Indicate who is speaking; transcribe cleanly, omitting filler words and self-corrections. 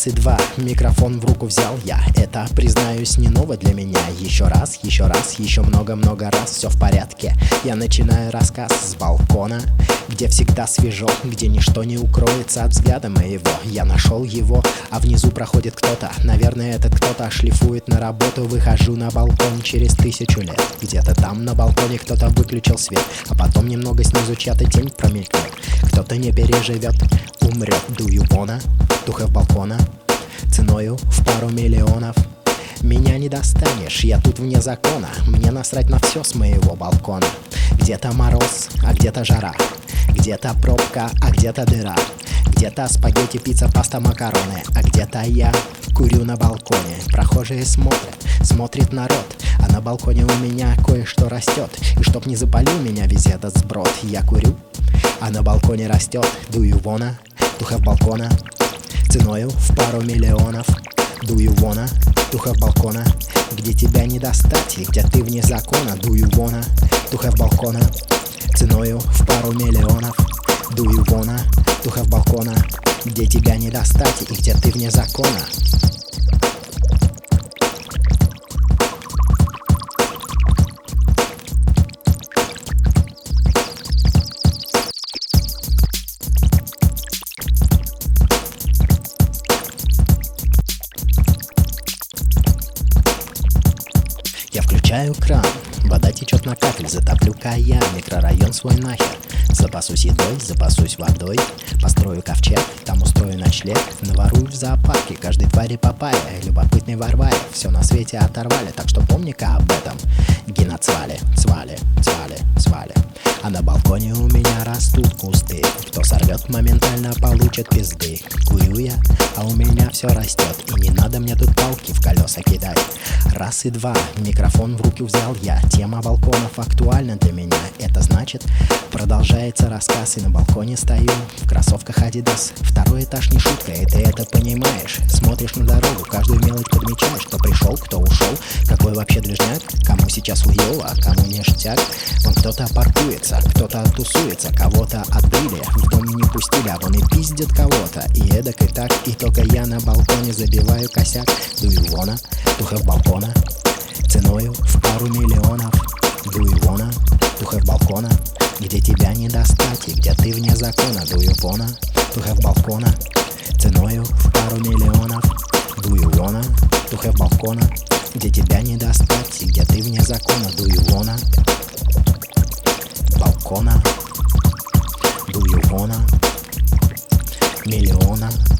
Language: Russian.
Speaker 1: Раз и два, микрофон в руку взял я. Это, признаюсь, не ново для меня. Еще раз, еще много-много раз. Все в порядке, я начинаю рассказ с балкона, где всегда свежо, где ничто не укроется от взгляда моего. Я нашел его, а внизу проходит кто-то. Наверное, этот кто-то шлифует на работу. Выхожу на балкон через 1000 лет. Где-то там на балконе кто-то выключил свет, а потом немного снизу чья-то тень промелькнет. Кто-то не переживет, умрет. Дую вона, духов балкона, ценою в пару миллионов. Меня не достанешь, я тут вне закона. Мне насрать на все с моего балкона. Где-то мороз, а где-то жара, где-то пробка, а где-то дыра, где-то спагетти, пицца, паста, макароны, а где-то я курю на балконе. Прохожие смотрит народ, а на балконе у меня кое-что растет. И чтоб не запалил меня весь этот сброд, я курю, а на балконе растет. Дую вона, духов балкона, ценою в пару миллионов. Дую вона, духов балкона, где тебя не достать и где ты вне закона. Дую вона, духов балкона, ценою в пару миллионов. Дую вона, духов балкона, где тебя не достать и где ты вне закона. Я включаю кран, вода течет на капель, затоплю-ка я микрорайон свой нахер. Запасусь едой, запасусь водой, построю ковчег, там устрою ночлег. Наворую в зоопарке, каждой твари папайя, любопытный Варваре, все на свете оторвали, так что помни-ка об этом. Геноцвали, свали. А на балконе у меня растут кусты, кто сорвет, моментально получит пизды. Курю я, а у меня все растет, и не надо мне тут палки в колеса кидать. Раз и два, микрофон в руки взял я. Тема балконов актуальна для меня. Это значит, продолжается рассказ, и на балконе стою в кроссовках Adidas. Второй этаж не шутка, и ты это понимаешь. Смотришь на дорогу, каждую мелочь подмечаешь. Кто пришел, кто ушел, какой вообще движняк, кому сейчас хуёво, а кому ништяк. Вон кто-то паркуется, кто-то тусуется, кого-то отбили, в дом не пустили, а вон и пиздят кого-то. И эдак и так, и только я на балконе забиваю косяк. Дую вона, духов балкона, ценою в пару миллионов. Дую вона, духов балкона, где тебя не достать и где ты вне закона. Дую вона, духов балкона, ценою в пару миллионов. Дую вона, духов балкона, где тебя не достать и где ты вне закона. Дую вона, балкона, дую вона, миллиона.